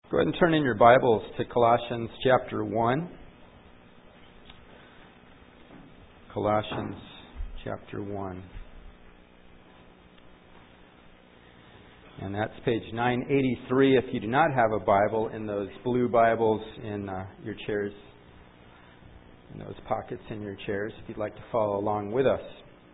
Go ahead and turn in your Bibles to Colossians chapter 1. Colossians chapter 1. And that's page 983 if you do not have a Bible in those blue Bibles in your chairs, in those pockets in your chairs, if you'd like to follow along with us.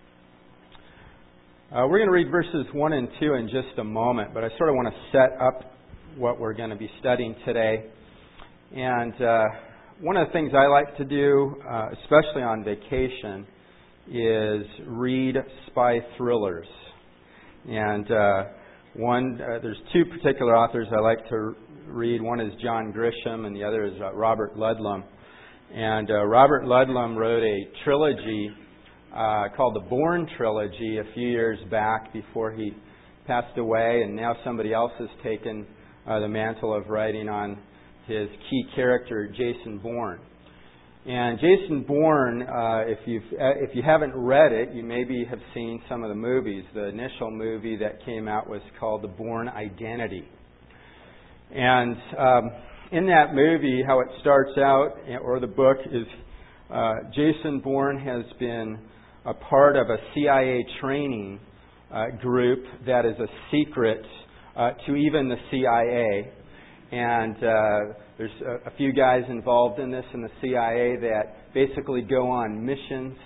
We're going to read verses 1 and 2 in just a moment, but I sort of want to set up what we're going to be studying today. And one of the things I like to do, especially on vacation, is read spy thrillers. And there's two particular authors I like to read. One is John Grisham, and the other is Robert Ludlum. And Robert Ludlum wrote a trilogy called the Bourne Trilogy a few years back before he passed away, and now somebody else has taken the mantle of writing on his key character, Jason Bourne. And Jason Bourne, if you haven't read it, you maybe have seen some of the movies. The initial movie that came out was called The Bourne Identity. And in that movie, how it starts out, or the book, is Jason Bourne has been a part of a CIA training group that is a secret to even the CIA. And there's a few guys involved in this in the CIA that basically go on missions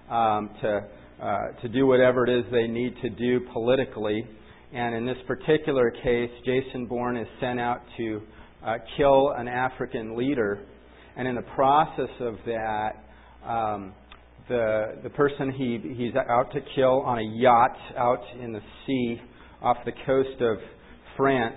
to do whatever it is they need to do politically. And in this particular case, Jason Bourne is sent out to kill an African leader. And in the process of that, the person he's out to kill on a yacht out in the sea off the coast of France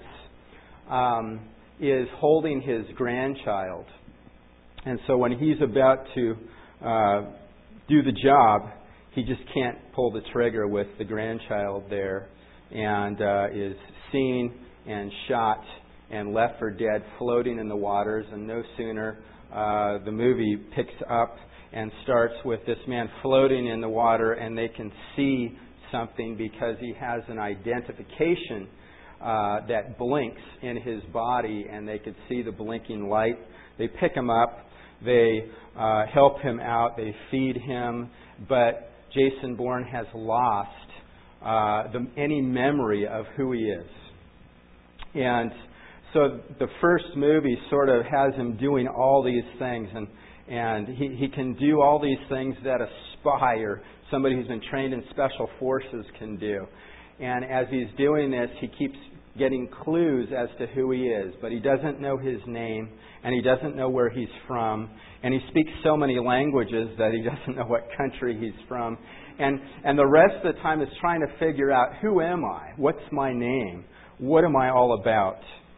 is holding his grandchild. And so when he's about to do the job, he just can't pull the trigger with the grandchild there, and is seen and shot and left for dead, floating in the waters. And no sooner the movie picks up and starts with this man floating in the water, and they can see something because he has an identification that blinks in his body, and they could see the blinking light. They pick him up, they help him out, they feed him, but Jason Bourne has lost any memory of who he is. And so the first movie sort of has him doing all these things, and he can do all these things that a spy or somebody who's been trained in special forces can do. And as he's doing this, he keeps getting clues as to who he is, but he doesn't know his name, and he doesn't know where he's from, and he speaks so many languages that he doesn't know what country he's from. And the rest of the time is trying to figure out, who am I? What's my name? What am I all about?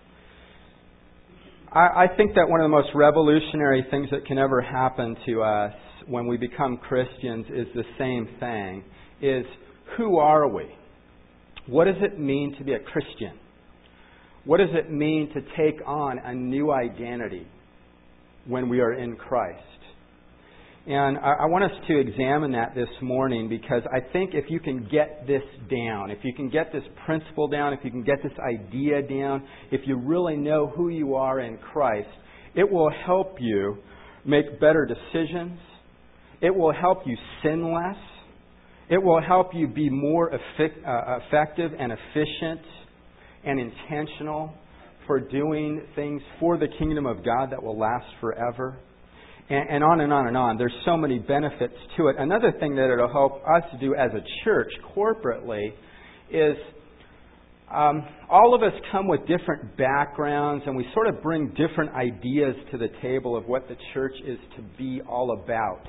I think that one of the most revolutionary things that can ever happen to us when we become Christians is the same thing, is who are we? What does it mean to be a Christian? What does it mean to take on a new identity when we are in Christ? And I want us to examine that this morning, because I think if you can get this down, if you can get this principle down, if you can get this idea down, if you really know who you are in Christ, it will help you make better decisions. It will help you sin less. It will help you be more effective and efficient and intentional for doing things for the kingdom of God that will last forever. And on and on and on. There's so many benefits to it. Another thing that it'll help us do as a church corporately is all of us come with different backgrounds, and we sort of bring different ideas to the table of what the church is to be all about.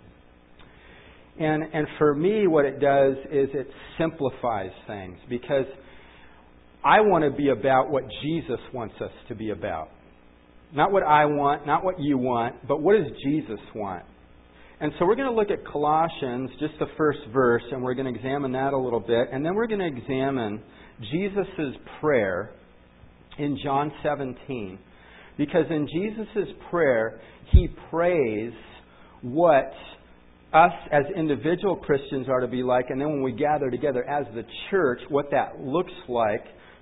And for me, what it does is it simplifies things, because I want to be about what Jesus wants us to be about. Not what I want, not what you want, but what does Jesus want? And so we're going to look at Colossians, just the first verse, and we're going to examine that a little bit. And then we're going to examine Jesus' prayer in John 17. Because in Jesus' prayer, he prays what us as individual Christians are to be like, and then when we gather together as the church, what that looks like,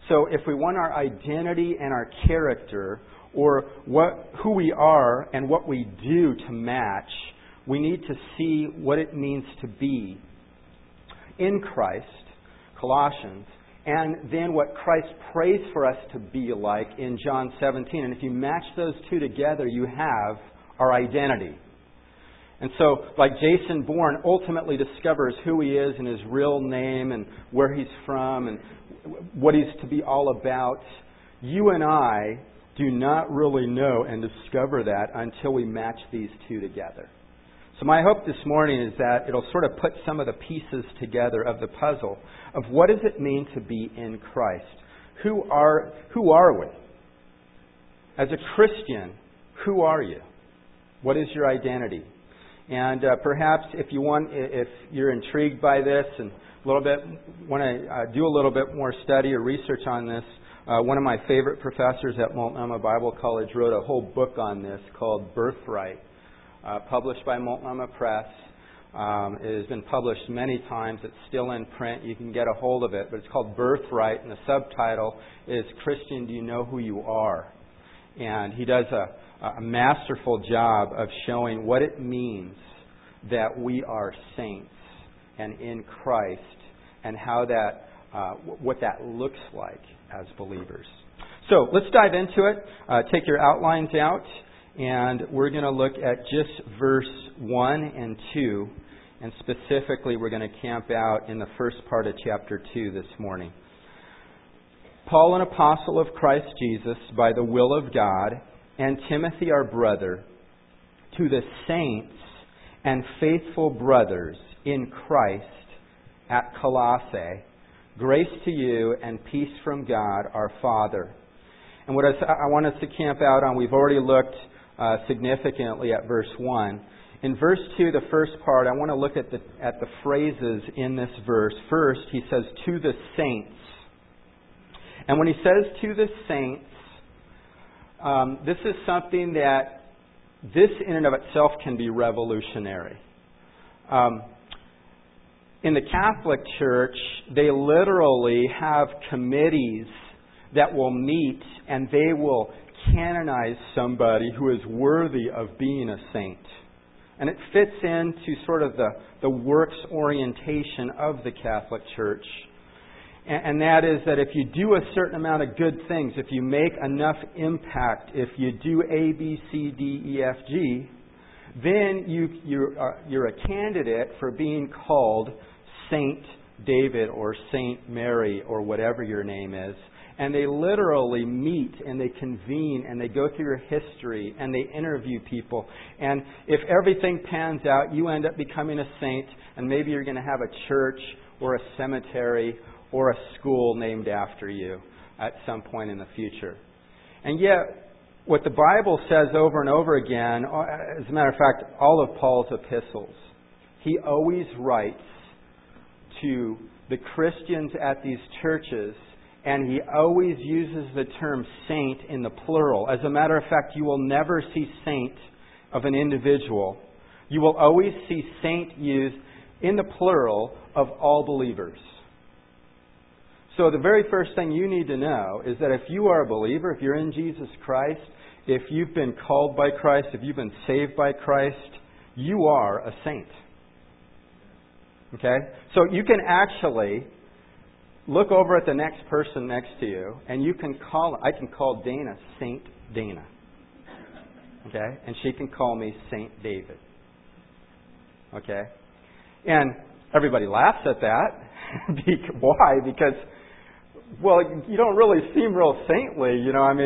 So if we want our identity and our character, or who we are and what we do to match, we need to see what it means to be in Christ, Colossians, and then what Christ prays for us to be like in John 17. And if you match those two together, you have our identity. And so, like Jason Bourne ultimately discovers who he is and his real name and where he's from and what he's to be all about, you and I do not really know and discover that until we match these two together. So my hope this morning is that it'll sort of put some of the pieces together of the puzzle of what does it mean to be in Christ. Who are we? As a Christian, who are you? What is your identity? And perhaps if you're intrigued by this and want to do a little bit more study or research on this, one of my favorite professors at Multnomah Bible College wrote a whole book on this called Birthright, published by Multnomah Press. It has been published many times. It's still in print. You can get a hold of it. But it's called Birthright, and the subtitle is Christian, Do You Know Who You Are? And he does a masterful job of showing what it means that we are saints and in Christ, and how what that looks like as believers. So let's dive into it. Take your outlines out, and we're going to look at just verse 1 and 2, and specifically we're going to camp out in the first part of chapter 2 this morning. Paul, an apostle of Christ Jesus, by the will of God, and Timothy, our brother, to the saints and faithful brothers in Christ at Colossae, grace to you and peace from God our Father. And what I want us to camp out on, we've already looked significantly at verse 1. In verse 2, the first part, I want to look at the phrases in this verse. First, he says, to the saints. And when he says to the saints, this is something that this in and of itself can be revolutionary. In the Catholic Church, they literally have committees that will meet and they will canonize somebody who is worthy of being a saint. And it fits into sort of the works orientation of the Catholic Church. And that is that if you do a certain amount of good things, if you make enough impact, if you do A, B, C, D, E, F, G, then you're a candidate for being called Saint David or Saint Mary or whatever your name is. And they literally meet and they convene and they go through your history and they interview people. And if everything pans out, you end up becoming a saint, and maybe you're going to have a church or a cemetery or a school named after you at some point in the future. And yet, what the Bible says over and over again, as a matter of fact, all of Paul's epistles, he always writes to the Christians at these churches, and he always uses the term saint in the plural. As a matter of fact, you will never see saint of an individual. You will always see saint used in the plural of all believers. So the very first thing you need to know is that if you are a believer, if you're in Jesus Christ, if you've been called by Christ, if you've been saved by Christ, you are a saint. Okay? So you can actually look over at the next person next to you, and I can call Dana Saint Dana. Okay? And she can call me Saint David. Okay? And everybody laughs at that. Why? Because, well, you don't really seem real saintly,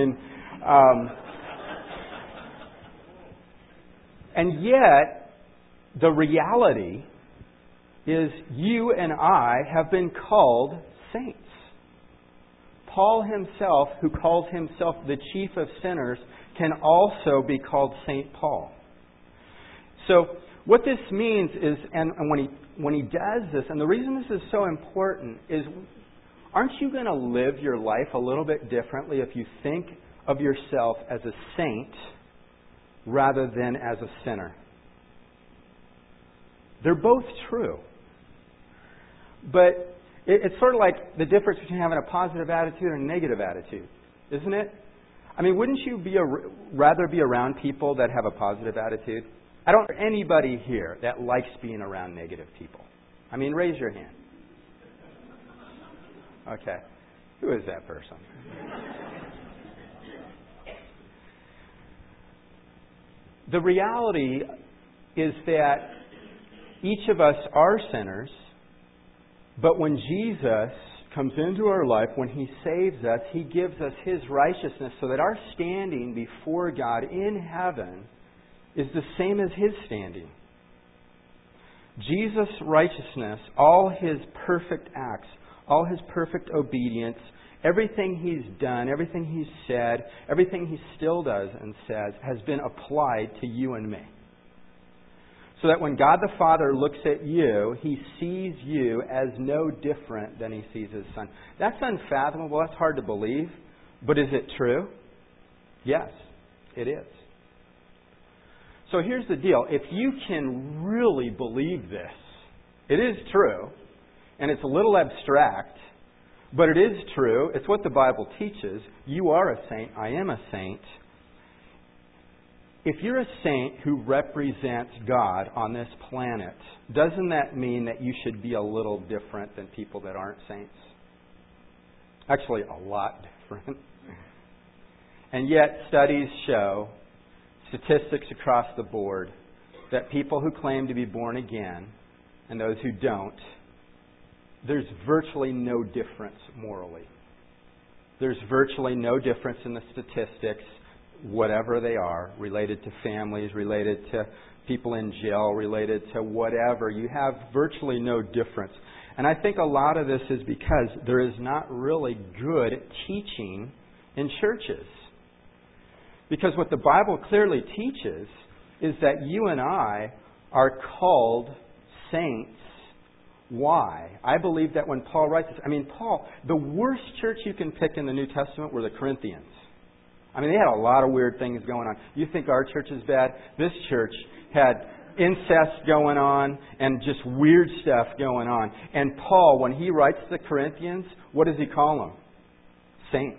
and yet, the reality is you and I have been called saints. Paul himself, who calls himself the chief of sinners, can also be called Saint Paul. So what this means is, and when he does this, and the reason this is so important is, aren't you going to live your life a little bit differently if you think of yourself as a saint rather than as a sinner? They're both true. But It's sort of like the difference between having a positive attitude and a negative attitude, isn't it? I mean, wouldn't you rather be around people that have a positive attitude? I don't know anybody here that likes being around negative people. I mean, raise your hand. Okay. Who is that person? The reality is that each of us are sinners, but when Jesus comes into our life, when He saves us, He gives us His righteousness so that our standing before God in heaven is the same as His standing. Jesus' righteousness, all His perfect acts, all His perfect obedience, everything He's done, everything He's said, everything He still does and says has been applied to you and me. So that when God the Father looks at you, He sees you as no different than He sees His Son. That's unfathomable. That's hard to believe. But is it true? Yes, it is. So here's the deal. If you can really believe this, it is true, and it's a little abstract, but it is true. It's what the Bible teaches. You are a saint. I am a saint. If you're a saint who represents God on this planet, doesn't that mean that you should be a little different than people that aren't saints? Actually, a lot different. And yet, studies show, statistics across the board, that people who claim to be born again and those who don't, there's virtually no difference morally. There's virtually no difference in the statistics, whatever they are, related to families, related to people in jail, related to whatever. You have virtually no difference. And I think a lot of this is because there is not really good teaching in churches. Because what the Bible clearly teaches is that you and I are called saints. Why? I believe that when Paul writes this, Paul, the worst church you can pick in the New Testament were the Corinthians. They had a lot of weird things going on. You think our church is bad? This church had incest going on and just weird stuff going on. And Paul, when he writes to the Corinthians, what does he call them? Saints.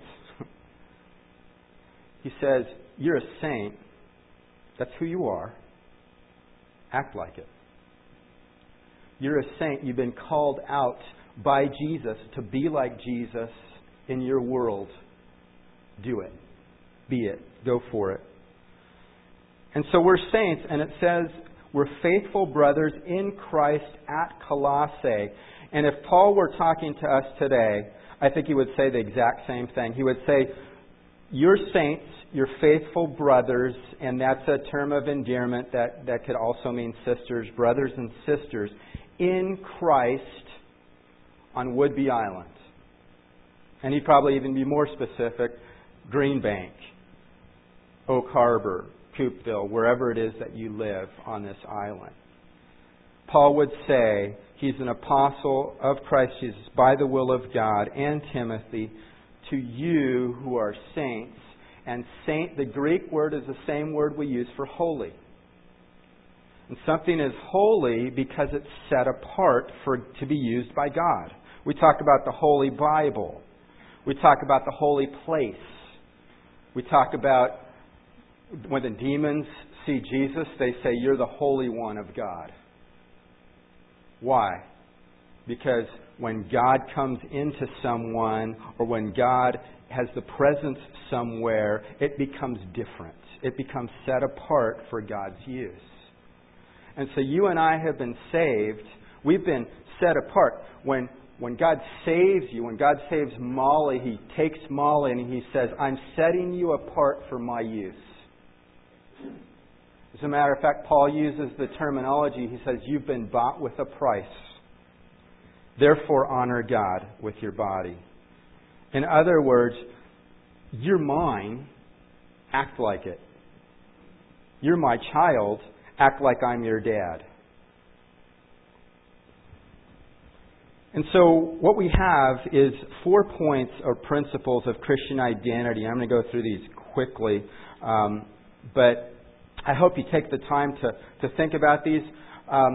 He says, you're a saint. That's who you are. Act like it. You're a saint. You've been called out by Jesus to be like Jesus in your world. Do it. Be it. Go for it. And so we're saints, and it says we're faithful brothers in Christ at Colossae. And if Paul were talking to us today, I think he would say the exact same thing. He would say, you're saints, you're faithful brothers, and that's a term of endearment that could also mean sisters, brothers and sisters, in Christ on Whidbey Island. And he'd probably even be more specific, Green Bank, Oak Harbor, Coopville, wherever it is that you live on this island. Paul would say he's an apostle of Christ Jesus by the will of God, and Timothy, to you who are saints. And saint, the Greek word is the same word we use for holy. And something is holy because it's set apart to be used by God. We talk about the Holy Bible. We talk about the holy place. We talk about when the demons see Jesus, they say, you're the Holy One of God. Why? Because when God comes into someone, or when God has the presence somewhere, it becomes different. It becomes set apart for God's use. And so you and I have been saved. We've been set apart. When God saves you, when God saves Molly, He takes Molly and He says, I'm setting you apart for my use. As a matter of fact, Paul uses the terminology. He says, you've been bought with a price. Therefore, honor God with your body. In other words, you're mine, act like it. You're my child, act like I'm your dad. And so what we have is 4 points or principles of Christian identity. I'm going to go through these quickly, but I hope you take the time to think about these.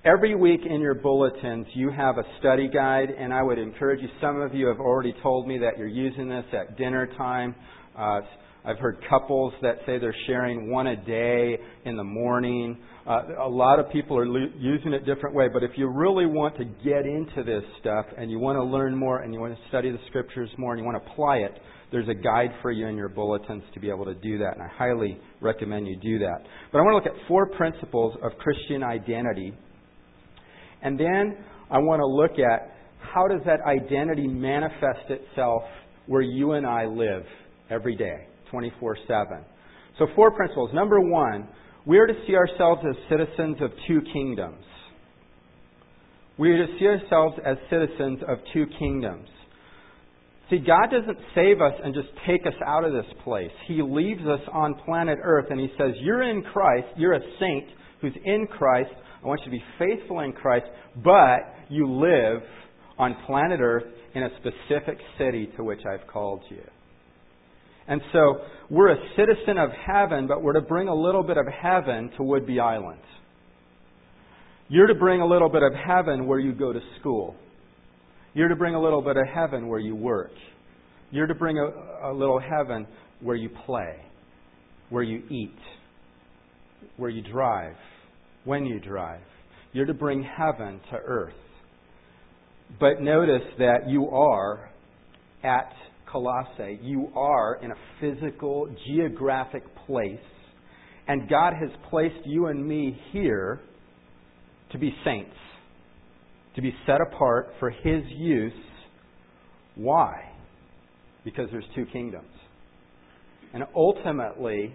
Every week in your bulletins, you have a study guide, and I would encourage you. Some of you have already told me that you're using this at dinner time. I've heard couples that say they're sharing one a day in the morning. A lot of people are using it a different way, but if you really want to get into this stuff and you want to learn more and you want to study the Scriptures more and you want to apply it, there's a guide for you in your bulletins to be able to do that, and I highly recommend you do that. But I want to look at 4 principles of Christian identity, and then I want to look at how does that identity manifest itself where you and I live every day, 24/7. So 4 principles. Number 1, we are to see ourselves as citizens of 2 kingdoms. We are to see ourselves as citizens of 2 kingdoms. See, God doesn't save us and just take us out of this place. He leaves us on planet Earth and He says, you're in Christ, you're a saint who's in Christ. I want you to be faithful in Christ, but you live on planet Earth in a specific city to which I've called you. And so we're a citizen of heaven, but we're to bring a little bit of heaven to Whidbey Island. You're to bring a little bit of heaven where you go to school. You're to bring a little bit of heaven where you work. You're to bring a little heaven where you play, where you eat, where you drive, when you drive. You're to bring heaven to earth. But notice that you are at Colossae. You are in a physical, geographic place. And God has placed you and me here to be saints, to be set apart for His use. Why? Because there's 2 kingdoms. And ultimately,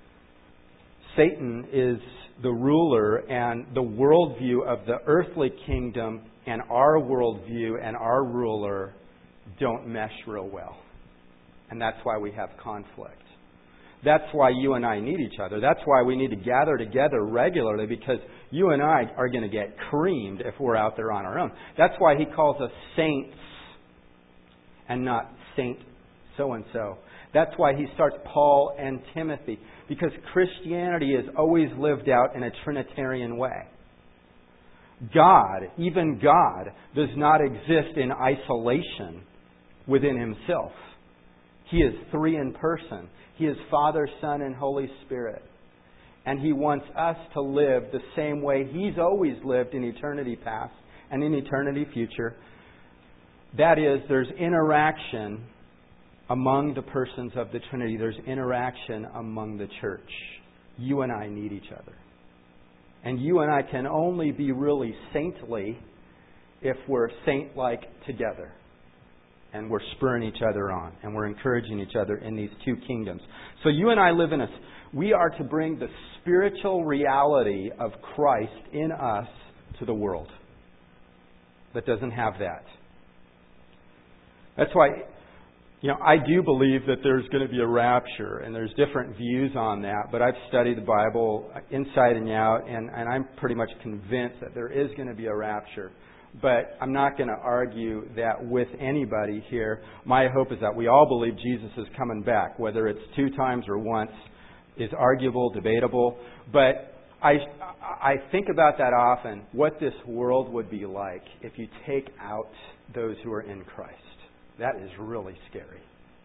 Satan is the ruler, and the worldview of the earthly kingdom and our worldview and our ruler don't mesh real well. And that's why we have conflict. That's why you and I need each other. That's why we need to gather together regularly, because you and I are going to get creamed if we're out there on our own. That's why He calls us saints and not Saint so-and-so. That's why He starts Paul and Timothy, because Christianity is always lived out in a Trinitarian way. God, even God, does not exist in isolation within Himself. He is 3 in person. He is Father, Son, and Holy Spirit. And He wants us to live the same way He's always lived in eternity past and in eternity future. That is, there's interaction among the persons of the Trinity. There's interaction among the church. You and I need each other. And you and I can only be really saintly if we're saint-like together. And we're spurring each other on. And we're encouraging each other in these 2 kingdoms. So you and I live in we are to bring the spiritual reality of Christ in us to the world that doesn't have that. That's why, I do believe that there's going to be a rapture, and there's different views on that, but I've studied the Bible inside and out, and I'm pretty much convinced that there is going to be a rapture. But I'm not going to argue that with anybody here. My hope is that we all believe Jesus is coming back. Whether it's 2 times or once is arguable, debatable. But I think about that often, what this world would be like if you take out those who are in Christ. That is really scary.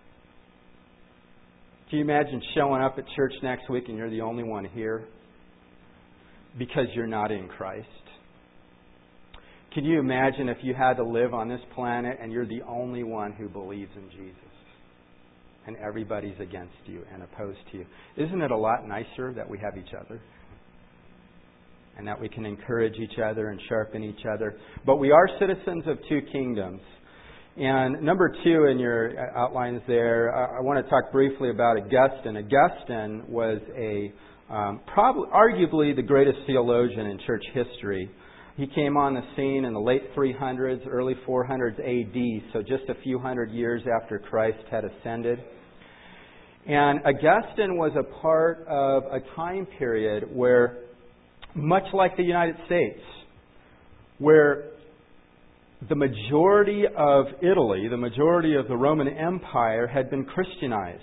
Can you imagine showing up at church next week and you're the only one here because you're not in Christ? Can you imagine if you had to live on this planet and you're the only one who believes in Jesus and everybody's against you and opposed to you? Isn't it a lot nicer that we have each other and that we can encourage each other and sharpen each other? But we are citizens of 2 kingdoms. And number 2 in your outlines there, I want to talk briefly about Augustine. Augustine was arguably the greatest theologian in church history. He came on the scene in the late 300s, early 400s AD, so just a few hundred years after Christ had ascended. And Augustine was a part of a time period where, much like the United States, where the majority of Italy, the majority of the Roman Empire had been Christianized.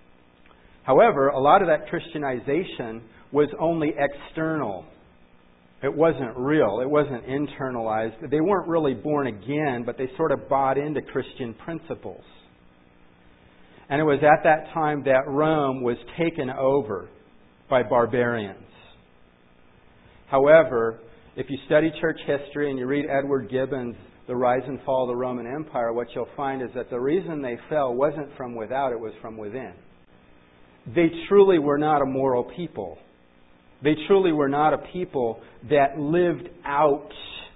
However, a lot of that Christianization was only external. It wasn't real. It wasn't internalized. They weren't really born again, but they sort of bought into Christian principles. And it was at that time that Rome was taken over by barbarians. However, if you study church history and you read Edward Gibbon's The Rise and Fall of the Roman Empire, what you'll find is that the reason they fell wasn't from without, it was from within. They truly were not a moral people. They truly were not a people that lived out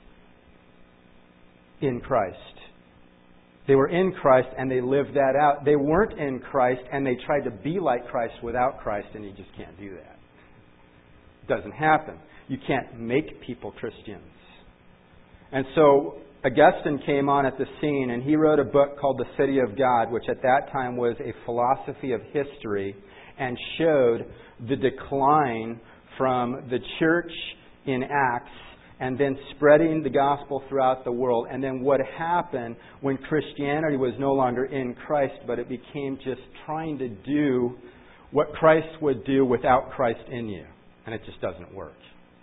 in Christ. They were in Christ and they lived that out. They weren't in Christ and they tried to be like Christ without Christ, and you just can't do that. It doesn't happen. You can't make people Christians. And so Augustine came on at the scene and he wrote a book called The City of God, which at that time was a philosophy of history and showed the decline from the church in Acts and then spreading the gospel throughout the world, and then what happened when Christianity was no longer in Christ, but it became just trying to do what Christ would do without Christ in you. And it just doesn't work.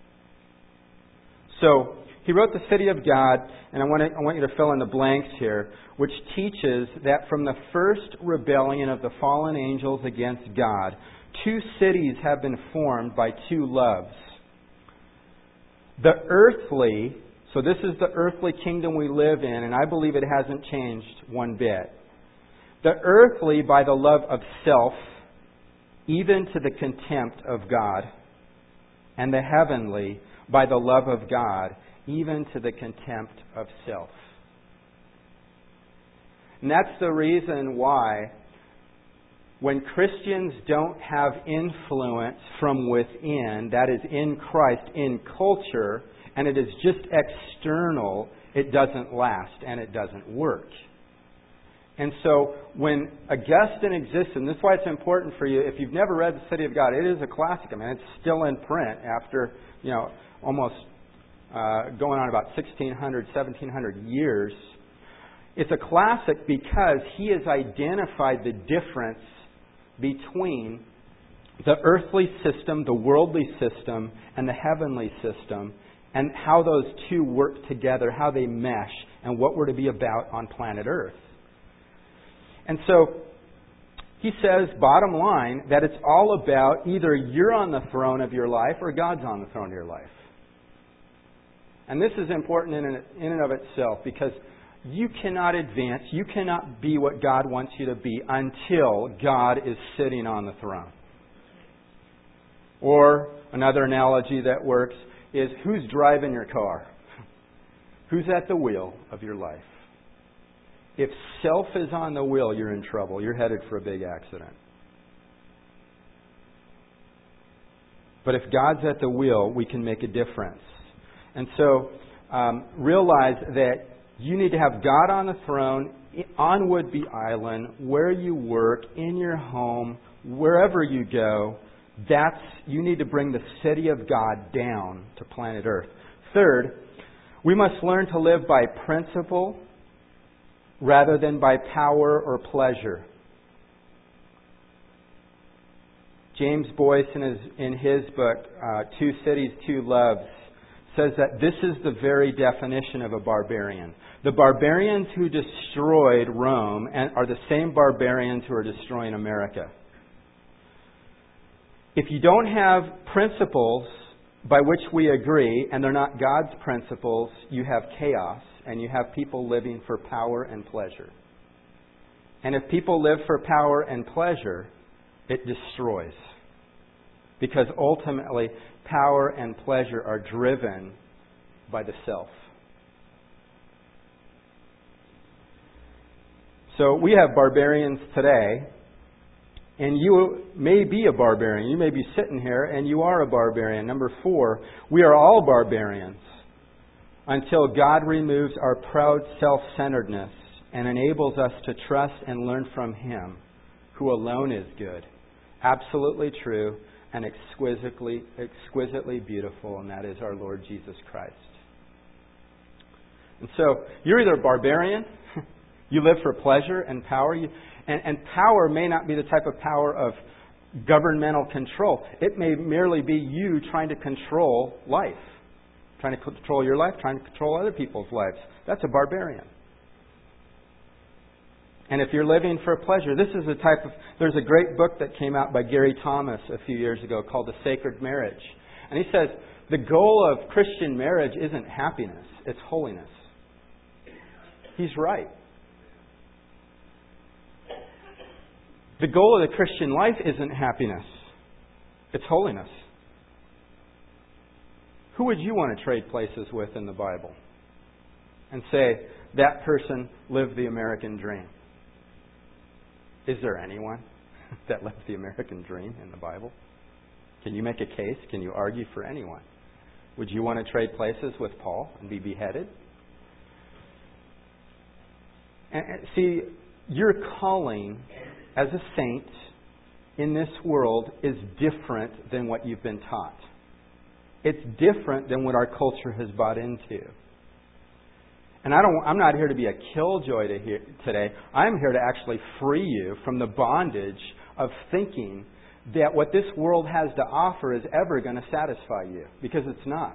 So he wrote The City of God, and I want you to fill in the blanks here, which teaches that from the first rebellion of the fallen angels against God, two cities have been formed by two loves. The earthly, so this is the earthly kingdom we live in, and I believe it hasn't changed one bit. The earthly by the love of self, even to the contempt of God. And the heavenly by the love of God, even to the contempt of self. And that's the reason why when Christians don't have influence from within, that is in Christ, in culture, and it is just external, it doesn't last and it doesn't work. And so when Augustine exists, and this is why it's important for you, if you've never read The City of God, it is a classic. I mean, it's still in print after, almost going on about 1,600, 1,700 years. It's a classic because he has identified the difference between the earthly system, the worldly system, and the heavenly system, and how those two work together, how they mesh, and what we're to be about on planet Earth. And so he says, bottom line, that it's all about either you're on the throne of your life or God's on the throne of your life. And this is important in and of itself, because you cannot advance, you cannot be what God wants you to be until God is sitting on the throne. Or another analogy that works is, who's driving your car? Who's at the wheel of your life? If self is on the wheel, you're in trouble. You're headed for a big accident. But if God's at the wheel, we can make a difference. And so realize that you need to have God on the throne, on Whidbey Island, where you work, in your home, wherever you go. You need to bring the city of God down to planet Earth. Third, we must learn to live by principle rather than by power or pleasure. James Boyce, in his book, Two Cities, Two Loves, says that this is the very definition of a barbarian. The barbarians who destroyed Rome are the same barbarians who are destroying America. If you don't have principles by which we agree, and they're not God's principles, you have chaos, and you have people living for power and pleasure. And if people live for power and pleasure, it destroys. Because ultimately, power and pleasure are driven by the self. So we have barbarians today, and you may be a barbarian. You may be sitting here and you are a barbarian. Number 4, we are all barbarians until God removes our proud self-centeredness and enables us to trust and learn from Him, who alone is good, absolutely true, and exquisitely beautiful, and that is our Lord Jesus Christ. And so, you're either a barbarian, you live for pleasure and power, and power may not be the type of power of governmental control. It may merely be you trying to control life. trying to control your life, trying to control other people's lives. That's a barbarian. And if you're living for pleasure, this is the type of... There's a great book that came out by Gary Thomas a few years ago called The Sacred Marriage. And he says, the goal of Christian marriage isn't happiness, it's holiness. He's right. The goal of the Christian life isn't happiness, it's holiness. Who would you want to trade places with in the Bible? And say, that person lived the American dream. Is there anyone that lived the American dream in the Bible? Can you make a case? Can you argue for anyone? Would you want to trade places with Paul and be beheaded? And see, your calling as a saint in this world is different than what you've been taught. It's different than what our culture has bought into. And I'm not here to be a killjoy today. I'm here to actually free you from the bondage of thinking that what this world has to offer is ever going to satisfy you. Because it's not.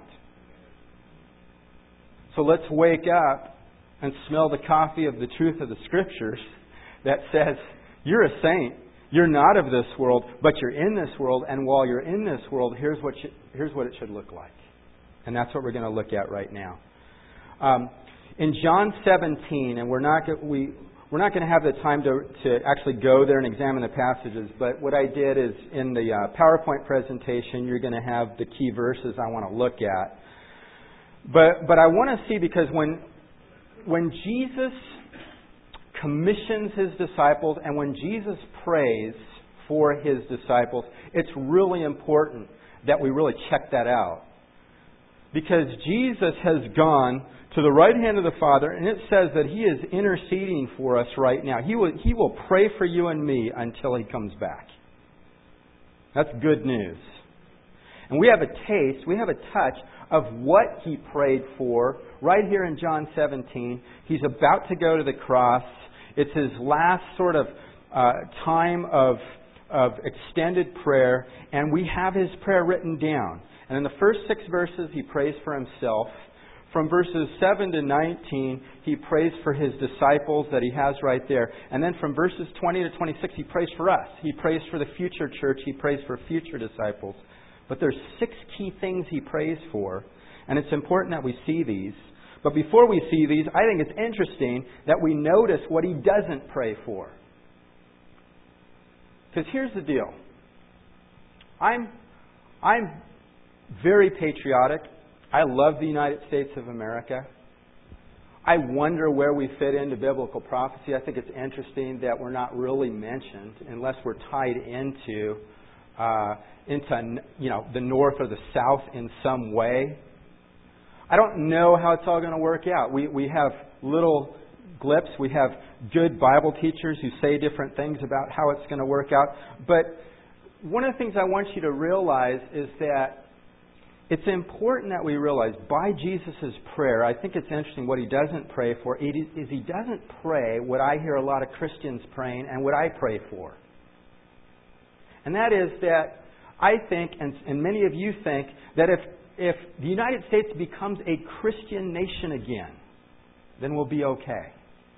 So let's wake up and smell the coffee of the truth of the Scriptures that says, you're a saint. You're not of this world, but you're in this world. And while you're in this world, here's what it should look like. And that's what we're going to look at right now. In John 17, and we're not going to have the time to actually go there and examine the passages, but what I did is in the PowerPoint presentation, you're going to have the key verses I want to look at. But I want to see, because when Jesus commissions His disciples and when Jesus prays for His disciples, it's really important that we really check that out. Because Jesus has gone to the right hand of the Father, and it says that He is interceding for us right now. He will pray for you and me until He comes back. That's good news. And we have a taste, we have a touch of what He prayed for right here in John 17. He's about to go to the cross. It's His last sort of time of extended prayer, and we have His prayer written down. And in the first 6 verses, He prays for Himself. From verses 7 to 19, He prays for His disciples that He has right there. And then from verses 20 to 26, He prays for us. He prays for the future church. He prays for future disciples. But there's 6 key things He prays for. And it's important that we see these. But before we see these, I think it's interesting that we notice what He doesn't pray for. Because here's the deal. I'm very patriotic. I love the United States of America. I wonder where we fit into biblical prophecy. I think it's interesting that we're not really mentioned unless we're tied into the north or the south in some way. I don't know how it's all going to work out. We have little glimpses. We have good Bible teachers who say different things about how it's going to work out. But one of the things I want you to realize is that it's important that we realize by Jesus' prayer, I think it's interesting what He doesn't pray for is He doesn't pray what I hear a lot of Christians praying and what I pray for. And that is that I think, and many of you think, that if the United States becomes a Christian nation again, then we'll be okay.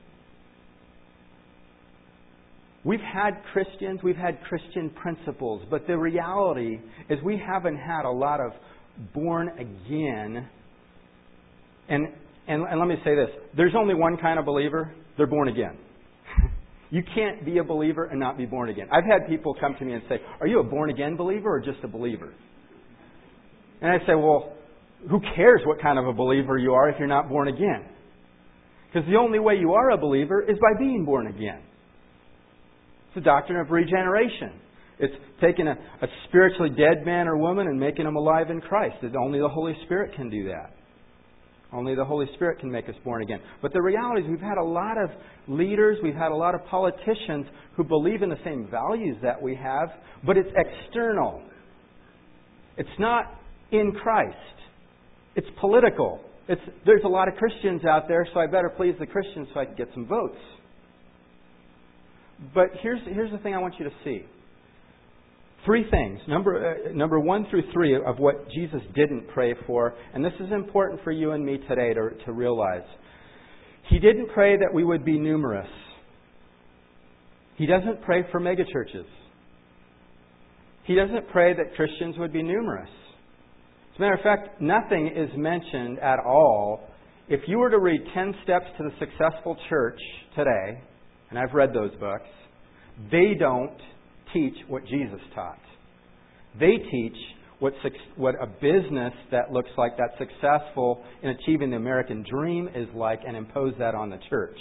We've had Christians, we've had Christian principles, but the reality is we haven't had a lot of born again. And let me say this. There's only one kind of believer. They're born again. You can't be a believer and not be born again. I've had people come to me and say, are you a born again believer or just a believer? And I say, well, who cares what kind of a believer you are if you're not born again? Because the only way you are a believer is by being born again. It's the doctrine of regeneration. It's taking a spiritually dead man or woman and making them alive in Christ. Only the Holy Spirit can do that. Only the Holy Spirit can make us born again. But the reality is we've had a lot of leaders, we've had a lot of politicians who believe in the same values that we have, but it's external. It's not in Christ. It's political. There's a lot of Christians out there, so I better please the Christians so I can get some votes. But here's the thing I want you to see. Three things, number 1 through 3 of what Jesus didn't pray for, and this is important for you and me today to realize. He didn't pray that we would be numerous. He doesn't pray for megachurches. He doesn't pray that Christians would be numerous. As a matter of fact, nothing is mentioned at all. If you were to read 10 Steps to the Successful Church today, and I've read those books, they don't teach what Jesus taught. They teach what a business that looks like that's successful in achieving the American dream is like, and impose that on the church.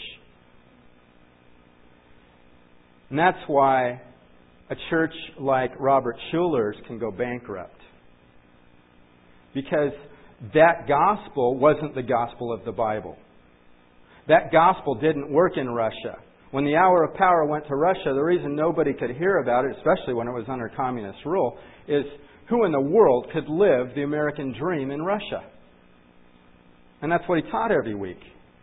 And that's why a church like Robert Schuller's can go bankrupt. Because that gospel wasn't the gospel of the Bible. That gospel didn't work in Russia. When the hour of power went to Russia, the reason nobody could hear about it, especially when it was under communist rule, is who in the world could live the American dream in Russia? And that's what he taught every week.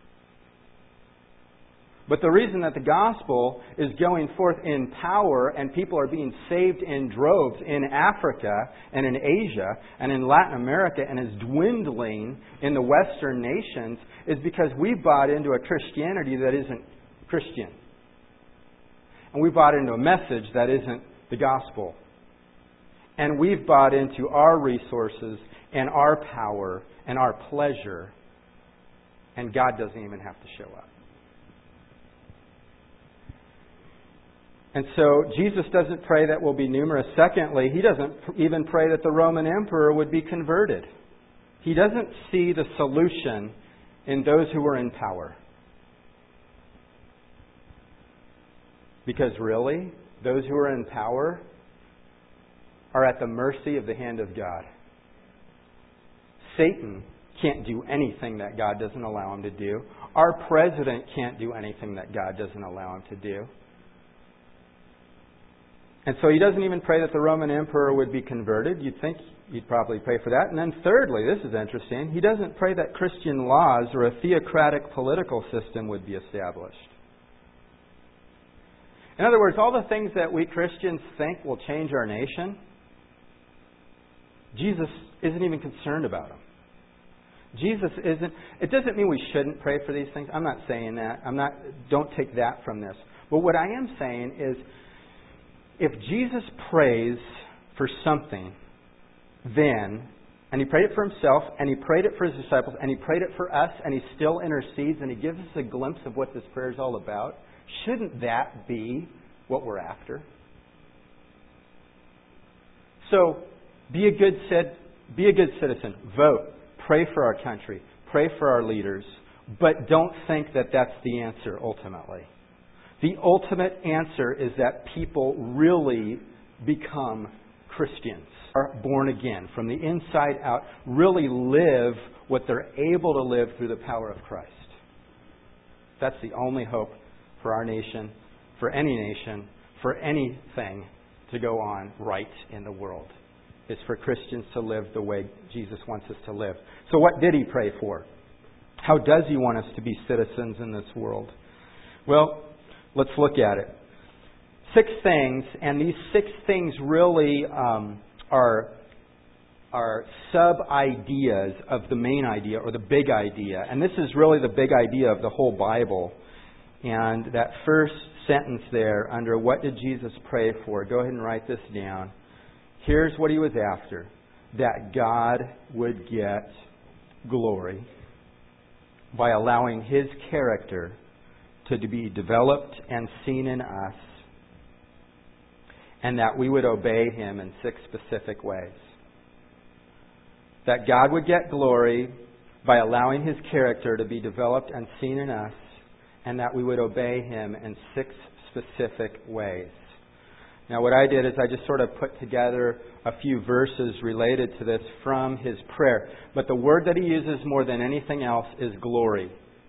But the reason that the gospel is going forth in power and people are being saved in droves in Africa and in Asia and in Latin America and is dwindling in the Western nations is because we've bought into a Christianity that isn't Christian. And we bought into a message that isn't the gospel. And we've bought into our resources and our power and our pleasure. And God doesn't even have to show up. And so Jesus doesn't pray that we'll be numerous. Secondly, He doesn't even pray that the Roman emperor would be converted. He doesn't see the solution in those who are in power. Because really, those who are in power are at the mercy of the hand of God. Satan can't do anything that God doesn't allow him to do. Our president can't do anything that God doesn't allow him to do. And so he doesn't even pray that the Roman emperor would be converted. You'd think he'd probably pray for that. And then thirdly, this is interesting, he doesn't pray that Christian laws or a theocratic political system would be established. In other words, all the things that we Christians think will change our nation, Jesus isn't even concerned about them. Jesus isn't. It doesn't mean we shouldn't pray for these things. I'm not saying that. Don't take that from this. But what I am saying is, if Jesus prays for something, then, and He prayed it for Himself, and He prayed it for His disciples, and He prayed it for us, and He still intercedes, and He gives us a glimpse of what this prayer is all about, shouldn't that be what we're after? So, be a good citizen. Vote. Pray for our country. Pray for our leaders. But don't think that that's the answer ultimately. The ultimate answer is that people really become Christians, are born again from the inside out, really live what they're able to live through the power of Christ. That's the only hope for our nation, for any nation, for anything to go on right in the world. Is for Christians to live the way Jesus wants us to live. So what did He pray for? How does He want us to be citizens in this world? Well, let's look at it. 6 things, and these 6 things really are sub-ideas of the main idea or the big idea. And this is really the big idea of the whole Bible. And that first sentence there under what did Jesus pray for? Go ahead and write this down. Here's what He was after. That God would get glory by allowing His character to be developed and seen in us, and that we would obey Him in 6 specific ways. That God would get glory by allowing His character to be developed and seen in us, and that we would obey Him in 6 specific ways. Now what I did is I just sort of put together a few verses related to this from His prayer. But the word that He uses more than anything else is glory.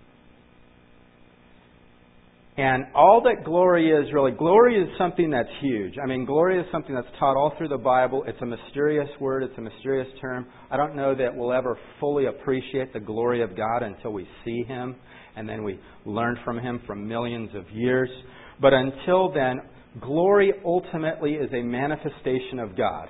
And all that glory is something that's huge. I mean, glory is something that's taught all through the Bible. It's a mysterious word. It's a mysterious term. I don't know that we'll ever fully appreciate the glory of God until we see Him and then we learn from Him for millions of years. But until then, glory ultimately is a manifestation of God.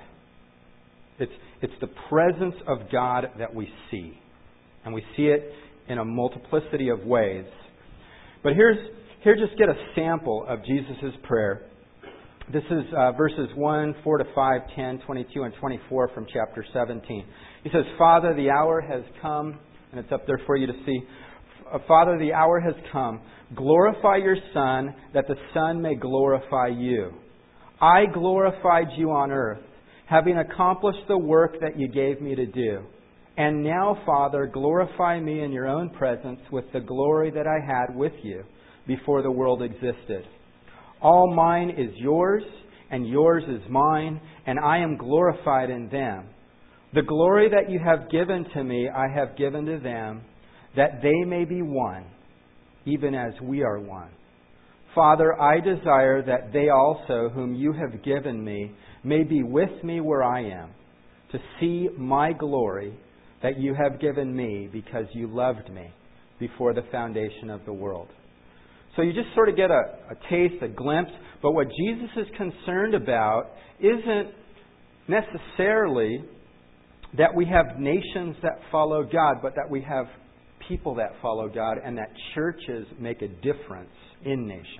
It's the presence of God that we see. And we see it in a multiplicity of ways. But here just get a sample of Jesus' prayer. This is verses 1, 4 to 5, 10, 22, and 24 from chapter 17. He says, Father, the hour has come, and it's up there for you to see. Father, the hour has come. Glorify your Son, that the Son may glorify you. I glorified you on earth, having accomplished the work that you gave me to do. And now, Father, glorify me in your own presence with the glory that I had with you before the world existed. All mine is yours, and yours is mine, and I am glorified in them. The glory that you have given to me, I have given to them, that they may be one, even as we are one. Father, I desire that they also, whom you have given me, may be with me where I am, to see my glory that you have given me because you loved me before the foundation of the world. So you just sort of get a taste, a glimpse, but what Jesus is concerned about isn't necessarily that we have nations that follow God, but that we have people that follow God and that churches make a difference in nations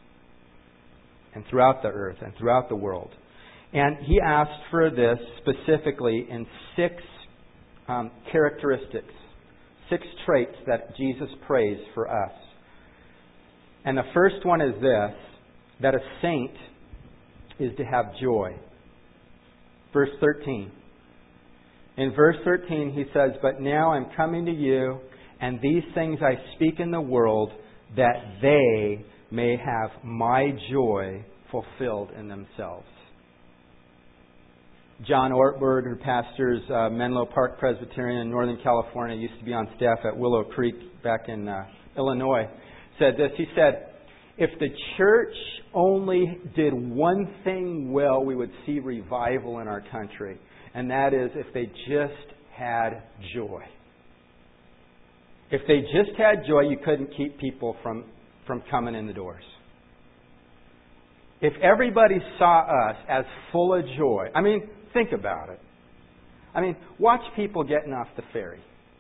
and throughout the earth and throughout the world. And he asked for this specifically in 6 characteristics, 6 traits that Jesus prays for us. And the first one is this, that a saint is to have joy. Verse 13. In verse 13 he says, But now I'm coming to you, and these things I speak in the world, that they may have my joy fulfilled in themselves. John Ortberg, who pastors Menlo Park Presbyterian in Northern California, used to be on staff at Willow Creek back in Illinois, said this. He said, if the church only did one thing well, we would see revival in our country. And that is if they just had joy. If they just had joy, you couldn't keep people from coming in the doors. If everybody saw us as full of joy, I mean, think about it. I mean, watch people getting off the ferry.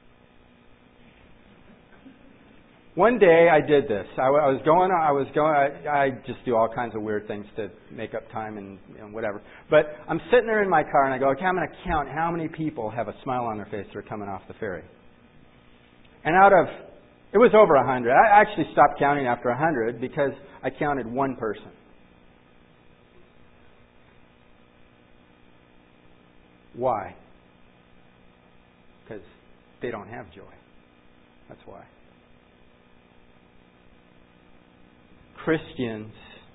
One day I did this. I just do all kinds of weird things to make up time and whatever. But I'm sitting there in my car and I go, okay, I'm going to count how many people have a smile on their face that are coming off the ferry. And it was over 100. I actually stopped counting after 100 because I counted one person. Why? Because they don't have joy. That's why. Christians,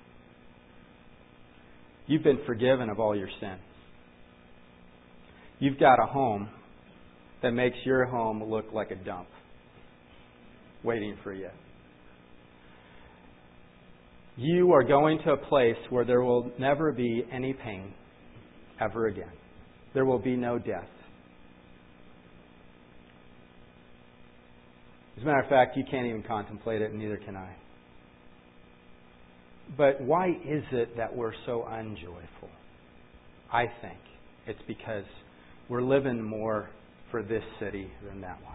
you've been forgiven of all your sin. You've got a home that makes your home look like a dump waiting for you. You are going to a place where there will never be any pain ever again. There will be no death. As a matter of fact, you can't even contemplate it, and neither can I. But why is it that we're so unjoyful? I think it's because we're living more for this city than that one.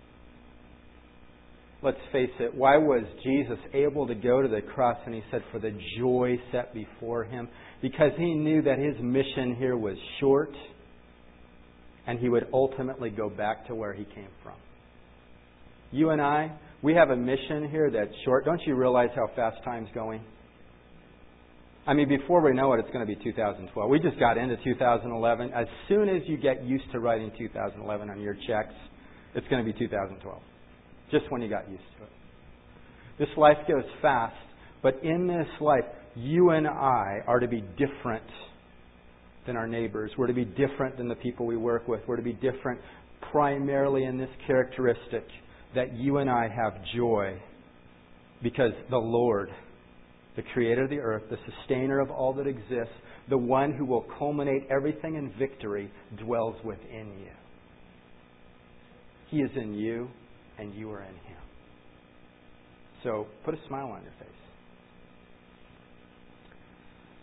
Let's face it, why was Jesus able to go to the cross and he said, for the joy set before him? Because he knew that his mission here was short and he would ultimately go back to where he came from. You and I, we have a mission here that's short. Don't you realize how fast time's going? I mean, before we know it, it's going to be 2012. We just got into 2011. As soon as you get used to writing 2011 on your checks, it's going to be 2012. Just when you got used to it. This life goes fast, but in this life, you and I are to be different than our neighbors. We're to be different than the people we work with. We're to be different primarily in this characteristic that you and I have joy because the Lord, the creator of the earth, the sustainer of all that exists, the one who will culminate everything in victory, dwells within you. He is in you, and you are in him. So put a smile on your face.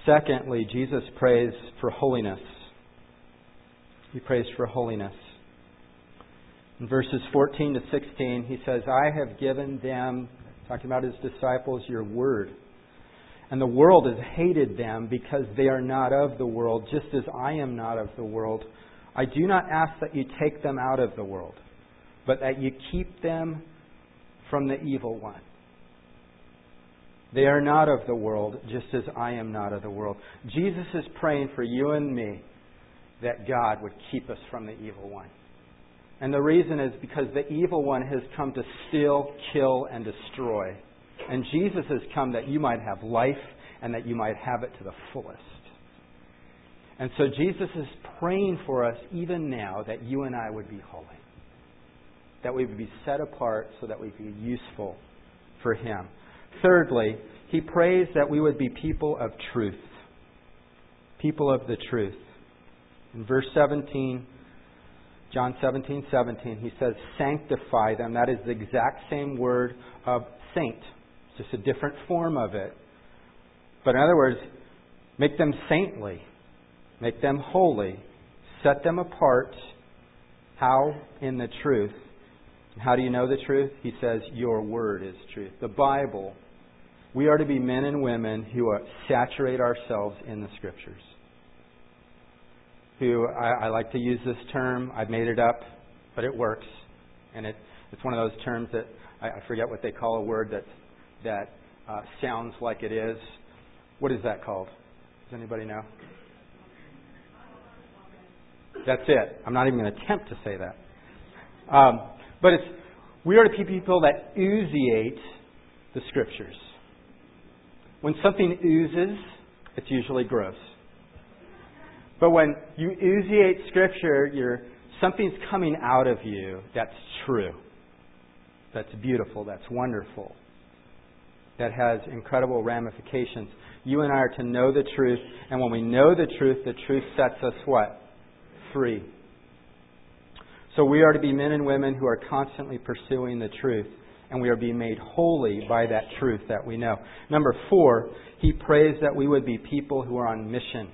Secondly, Jesus prays for holiness. He prays for holiness. In verses 14 to 16, he says, I have given them, talking about his disciples, your word. And the world has hated them because they are not of the world, just as I am not of the world. I do not ask that you take them out of the world, but that you keep them from the evil one. They are not of the world, just as I am not of the world. Jesus is praying for you and me that God would keep us from the evil one. And the reason is because the evil one has come to steal, kill, and destroy. And Jesus has come that you might have life and that you might have it to the fullest. And so Jesus is praying for us even now that you and I would be holy. That we would be set apart so that we would be useful for Him. Thirdly, He prays that we would be people of truth. People of the truth. In verse 17, John 17:17, He says, sanctify them. That is the exact same word of saint. It's just a different form of it. But in other words, make them saintly. Make them holy. Set them apart. How? In the truth. And how do you know the truth? He says, your word is truth. The Bible. We are to be men and women who saturate ourselves in the Scriptures. I like to use this term. I've made it up, but it works. And it's one of those terms that I forget what they call a word that sounds like it is. What is that called? Does anybody know? That's it. I'm not even going to attempt to say that. But we are to be people that oozate the Scriptures. When something oozes, it's usually gross. But when you oozate Scripture, something's coming out of you that's true, that's beautiful, that's wonderful, that has incredible ramifications. You and I are to know the truth, and when we know the truth sets us what? Free. So we are to be men and women who are constantly pursuing the truth, and we are being made holy by that truth that we know. Number 4, He prays that we would be people who are on mission.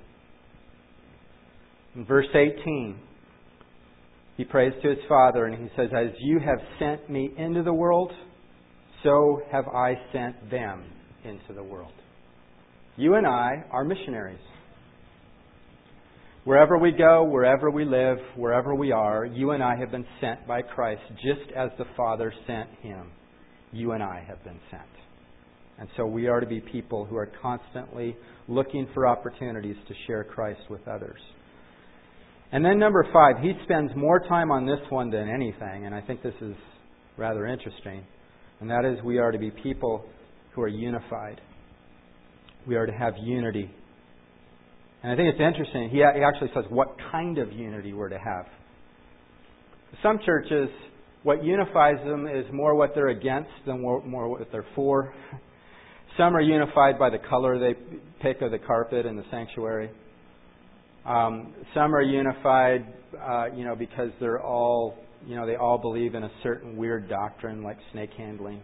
In verse 18, He prays to His Father, and He says, as you have sent me into the world, so have I sent them into the world. You and I are missionaries. Wherever we go, wherever we live, wherever we are, you and I have been sent by Christ, just as the Father sent Him. You and I have been sent. And so we are to be people who are constantly looking for opportunities to share Christ with others. And then number 5, he spends more time on this one than anything, and I think this is rather interesting. And that is, we are to be people who are unified. We are to have unity. And I think it's interesting. He actually says what kind of unity we're to have. Some churches, what unifies them is more what they're against than more what they're for. Some are unified by the color they pick of the carpet in the sanctuary. Some are unified, because they're all, they all believe in a certain weird doctrine like snake handling.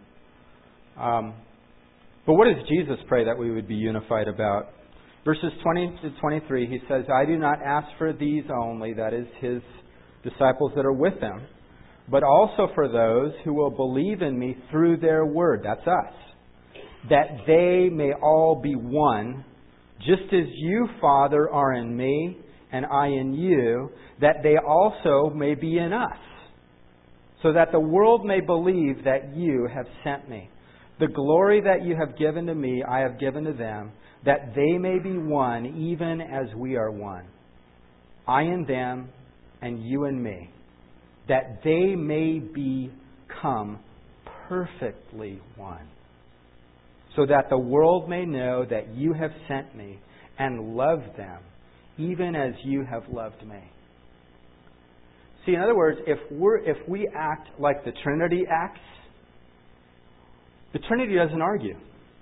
But what does Jesus pray that we would be unified about? Verses 20 to 23, He says, I do not ask for these only, that is His disciples that are with Him, but also for those who will believe in Me through their word, that's us, that they may all be one, just as you, Father, are in Me, and I in you, that they also may be in us, so that the world may believe that you have sent Me. The glory that you have given to Me, I have given to them, that they may be one, even as we are one. I in them, and you in Me, that they may become perfectly one, so that the world may know that you have sent Me and loved them, even as you have loved Me. See, in other words, if we act like the Trinity acts, the Trinity doesn't argue.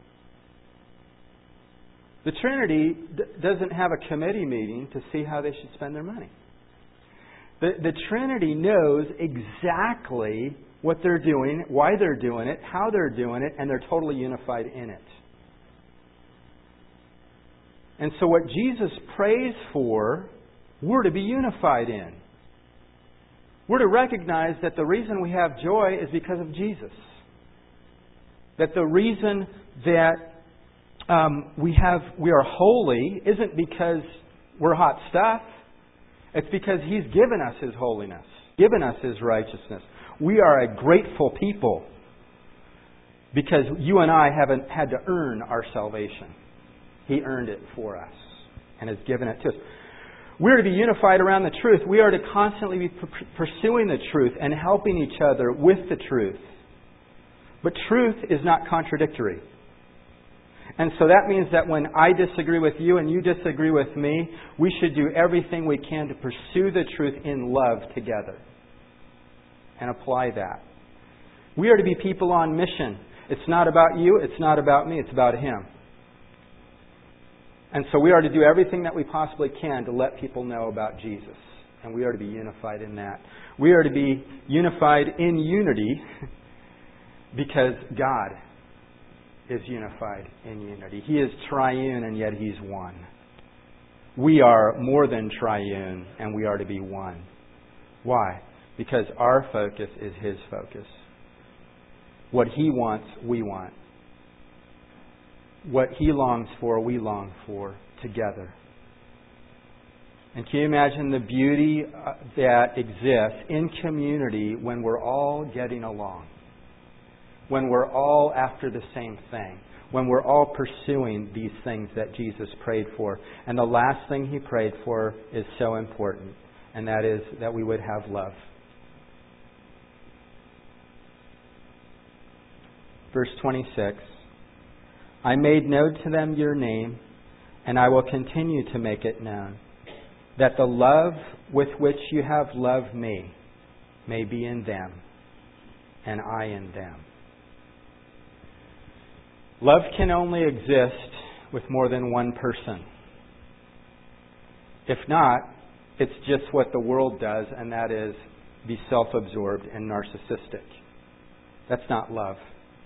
The Trinity doesn't have a committee meeting to see how they should spend their money. The Trinity knows exactly what they're doing, why they're doing it, how they're doing it, and they're totally unified in it. And so what Jesus prays for, we're to be unified in. We're to recognize that the reason we have joy is because of Jesus. That the reason that we are holy isn't because we're hot stuff. It's because He's given us His holiness, given us His righteousness. We are a grateful people because you and I haven't had to earn our salvation. He earned it for us and has given it to us. We're to be unified around the truth. We are to constantly be pursuing the truth and helping each other with the truth. But truth is not contradictory. And so that means that when I disagree with you and you disagree with me, we should do everything we can to pursue the truth in love together and apply that. We are to be people on mission. It's not about you, it's not about me, it's about Him. And so we are to do everything that we possibly can to let people know about Jesus. And we are to be unified in that. We are to be unified in unity because God is unified in unity. He is triune and yet He's one. We are more than triune and we are to be one. Why? Because our focus is His focus. What He wants, we want. What He longs for, we long for together. And can you imagine the beauty that exists in community when we're all getting along? When we're all after the same thing. When we're all pursuing these things that Jesus prayed for. And the last thing He prayed for is so important. And that is that we would have love. Verse 26. I made known to them your name, and I will continue to make it known, that the love with which you have loved me may be in them, and I in them. Love can only exist with more than one person. If not, it's just what the world does, and that is be self-absorbed and narcissistic. That's not love.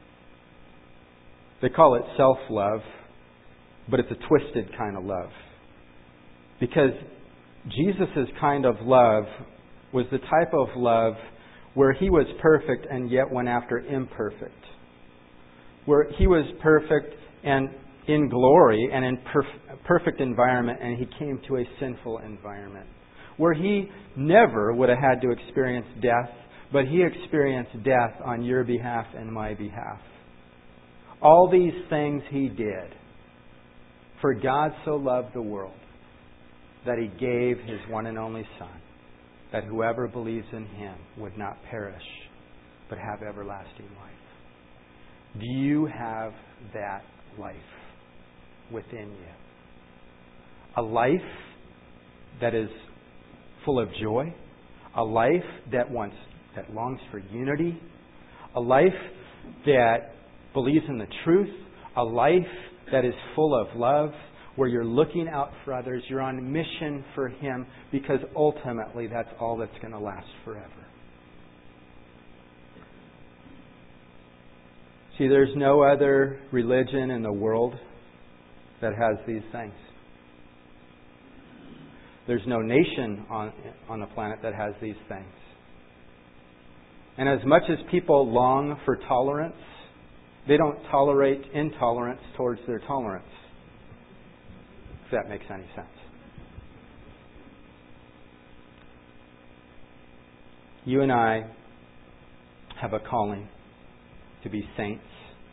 They call it self-love, but it's a twisted kind of love. Because Jesus' kind of love was the type of love where He was perfect and yet went after imperfect. Where He was perfect and in glory and in perfect environment, and He came to a sinful environment. Where He never would have had to experience death, but He experienced death on your behalf and my behalf. All these things He did. For God so loved the world that He gave His one and only Son, that whoever believes in Him would not perish, but have everlasting life. Do you have that life within you? A life that is full of joy, a life that longs for unity, a life that believes in the truth, a life that is full of love, where you're looking out for others, you're on mission for Him, because ultimately that's all that's going to last forever. See, there's no other religion in the world that has these things. There's no nation on the planet that has these things. And as much as people long for tolerance, they don't tolerate intolerance towards their tolerance. If that makes any sense. You and I have a calling to be saints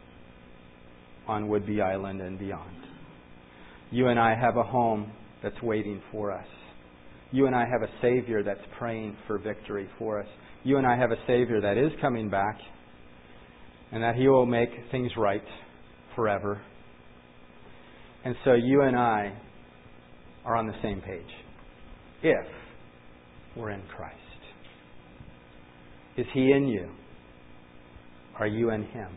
on Whidbey Island and beyond. You and I have a home that's waiting for us. You and I have a Savior that's praying for victory for us. You and I have a Savior that is coming back, and that He will make things right forever. And so you and I are on the same page, if we're in Christ. Is He in you? Are you in Him?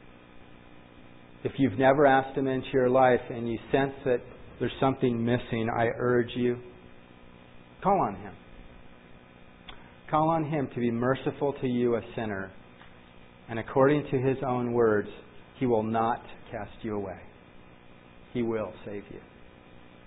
If you've never asked Him into your life and you sense that there's something missing, I urge you, call on Him. Call on Him to be merciful to you, a sinner. And according to His own words, He will not cast you away. He will save you.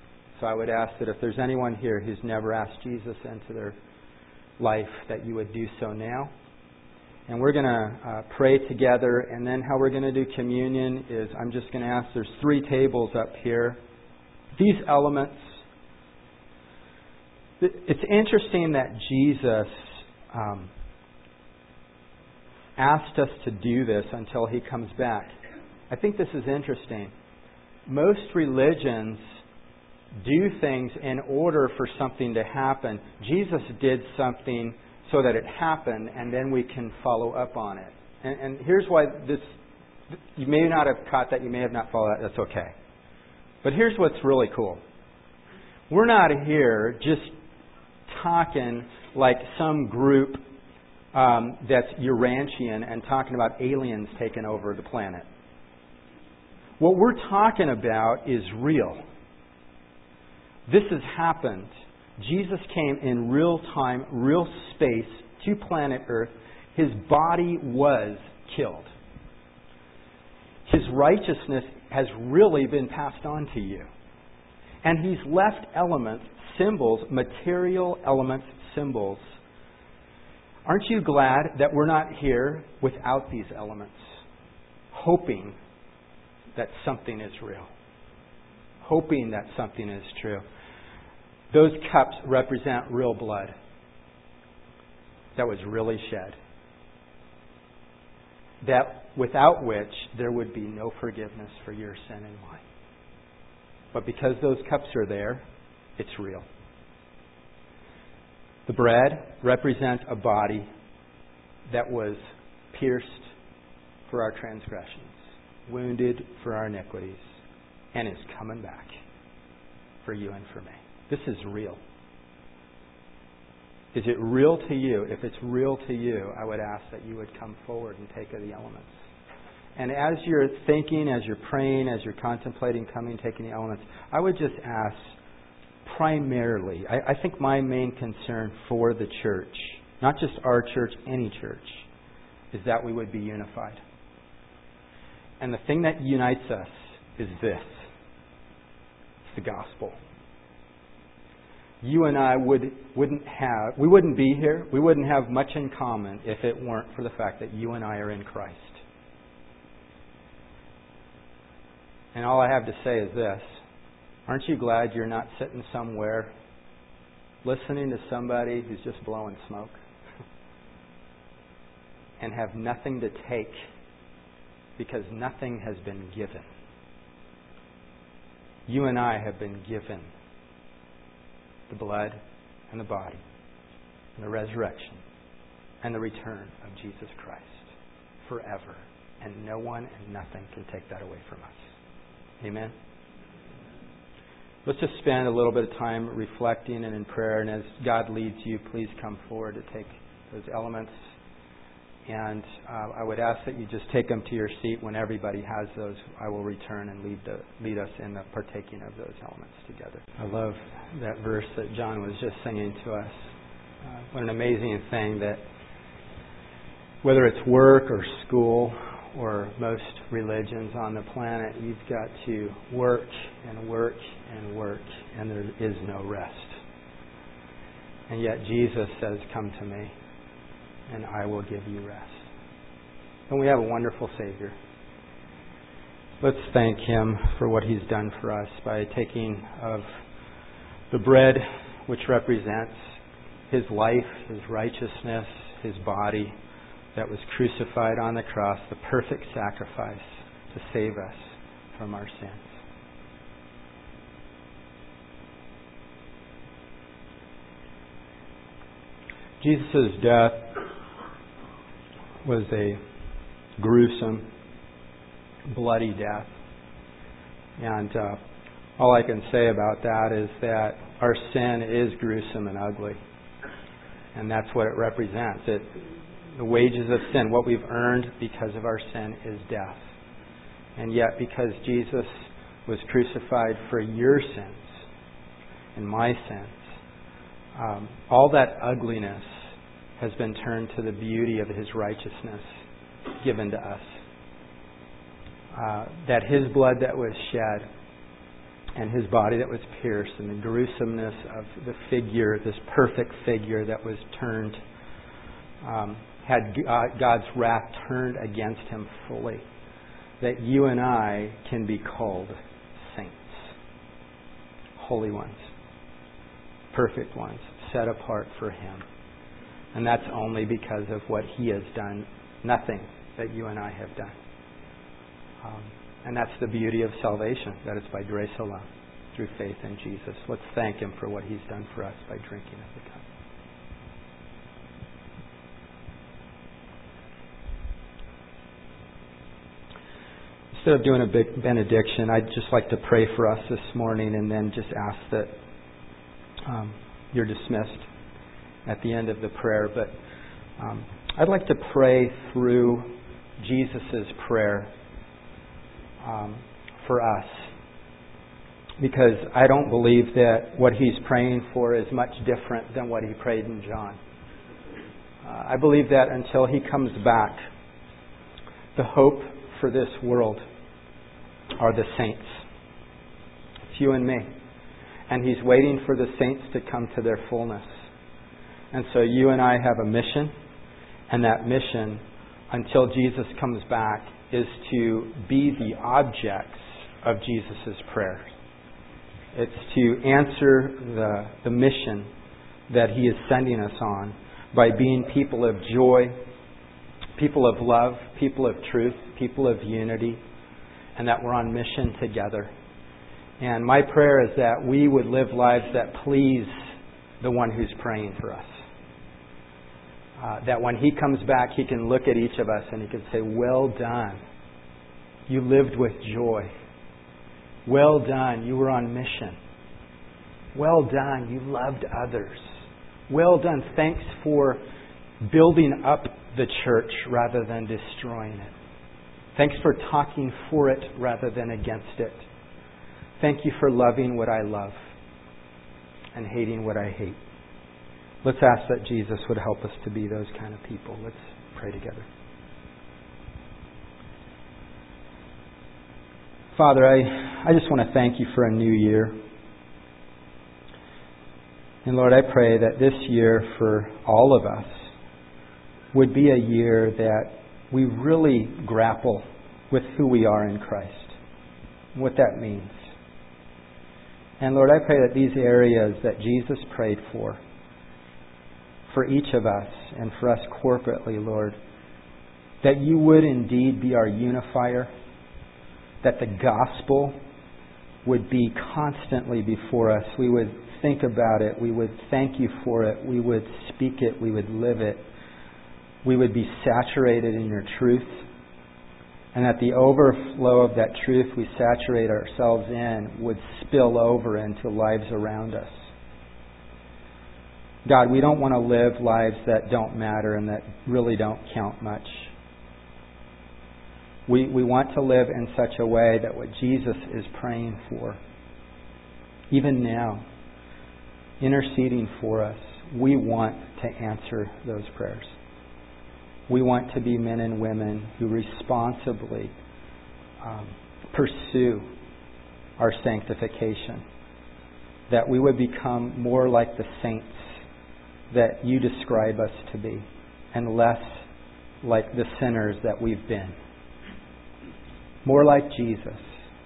So I would ask that if there's anyone here who's never asked Jesus into their life, that you would do so now. And we're going to pray together, and then how we're going to do communion is I'm just going to ask, there's 3 tables up here. These elements, it's interesting that Jesus asked us to do this until He comes back. I think this is interesting. Most religions do things in order for something to happen. Jesus did something so that it happened, and then we can follow up on it. And here's why this, you may not have caught that, you may have not followed that, that's okay. But here's what's really cool. We're not here just talking like some group that's Urantian and talking about aliens taking over the planet. What we're talking about is real. This has happened. Jesus came in real time, real space to planet Earth. His body was killed. His righteousness has really been passed on to you. And He's left elements, symbols, material elements, symbols. Aren't you glad that we're not here without these elements, hoping that something is real, hoping that something is true? Those cups represent real blood that was really shed, that without which there would be no forgiveness for your sin and mine. But because those cups are there, it's real. The bread represents a body that was pierced for our transgressions, wounded for our iniquities, and is coming back for you and for me. This is real. Is it real to you? If it's real to you, I would ask that you would come forward and take of the elements. And as you're thinking, as you're praying, as you're contemplating coming, taking the elements, I would just ask primarily, I think my main concern for the church, not just our church, any church, is that we would be unified. And the thing that unites us is this. It's the gospel. You and I we wouldn't be here. We wouldn't have much in common if it weren't for the fact that you and I are in Christ. And all I have to say is this. Aren't you glad you're not sitting somewhere listening to somebody who's just blowing smoke and have nothing to take because nothing has been given? You and I have been given the blood and the body and the resurrection and the return of Jesus Christ forever. And no one and nothing can take that away from us. Amen? Let's just spend a little bit of time reflecting and in prayer. And as God leads you, please come forward to take those elements. And I would ask that you just take them to your seat. When everybody has those, I will return and lead us in the partaking of those elements together. I love that verse that John was just singing to us. What an amazing thing that whether it's work or school or most religions on the planet, you've got to work and work and work, and there is no rest. And yet Jesus says, "Come to me, and I will give you rest." And we have a wonderful Savior. Let's thank Him for what He's done for us by taking of the bread, which represents His life, His righteousness, His body that was crucified on the cross, the perfect sacrifice to save us from our sins. Jesus' death was a gruesome, bloody death. And all I can say about that is that our sin is gruesome and ugly. And that's what it represents. The wages of sin, what we've earned because of our sin, is death. And yet, because Jesus was crucified for your sins and my sins, all that ugliness has been turned to the beauty of His righteousness given to us. That His blood that was shed and his body that was pierced, and the gruesomeness of the figure, this perfect figure that was turned, had God's wrath turned against him fully, that you and I can be called saints, holy ones, perfect ones, set apart for him. And that's only because of what he has done, nothing that you and I have done. And that's the beauty of salvation, that it's by grace alone, through faith in Jesus. Let's thank him for what he's done for us by drinking of the cup. Instead of doing a big benediction, I'd just like to pray for us this morning and then just ask that you're dismissed at the end of the prayer. But I'd like to pray through Jesus' prayer for us, because I don't believe that what he's praying for is much different than what he prayed in John. I believe that until he comes back, the hope for this world are the saints. It's you and me. And he's waiting for the saints to come to their fullness. And so you and I have a mission, and that mission, until Jesus comes back, is to be the objects of Jesus' prayers. It's to answer the mission that he is sending us on by being people of joy, people of love, people of truth, people of unity, and that we're on mission together. And my prayer is that we would live lives that please the one who's praying for us. That when he comes back, he can look at each of us and he can say, well done. You lived with joy. Well done. You were on mission. Well done. You loved others. Well done. Thanks for building up the church rather than destroying it. Thanks for talking for it rather than against it. Thank you for loving what I love and hating what I hate. Let's ask that Jesus would help us to be those kind of people. Let's pray together. Father, I just want to thank you for a new year. And Lord, I pray that this year for all of us would be a year that we really grapple with who we are in Christ, what that means. And Lord, I pray that these areas that Jesus prayed for each of us and for us corporately, Lord, that you would indeed be our unifier, that the gospel would be constantly before us. We would think about it. We would thank you for it. We would speak it. We would live it. We would be saturated in your truth. And that the overflow of that truth we saturate ourselves in would spill over into lives around us. God, we don't want to live lives that don't matter and that really don't count much. We want to live in such a way that what Jesus is praying for, even now, interceding for us, we want to answer those prayers. We want to be men and women who responsibly pursue our sanctification, that we would become more like the saints that you describe us to be, and less like the sinners that we've been. More like Jesus,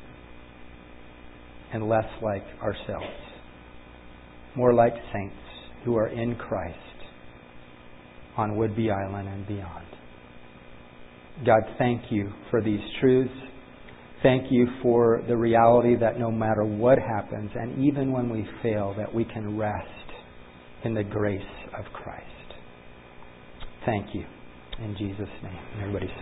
and less like ourselves. More like saints who are in Christ on Whidbey Island and beyond. God, thank you for these truths. Thank you for the reality that no matter what happens, and even when we fail, that we can rest in the grace of Christ. Thank you. In Jesus' name. And everybody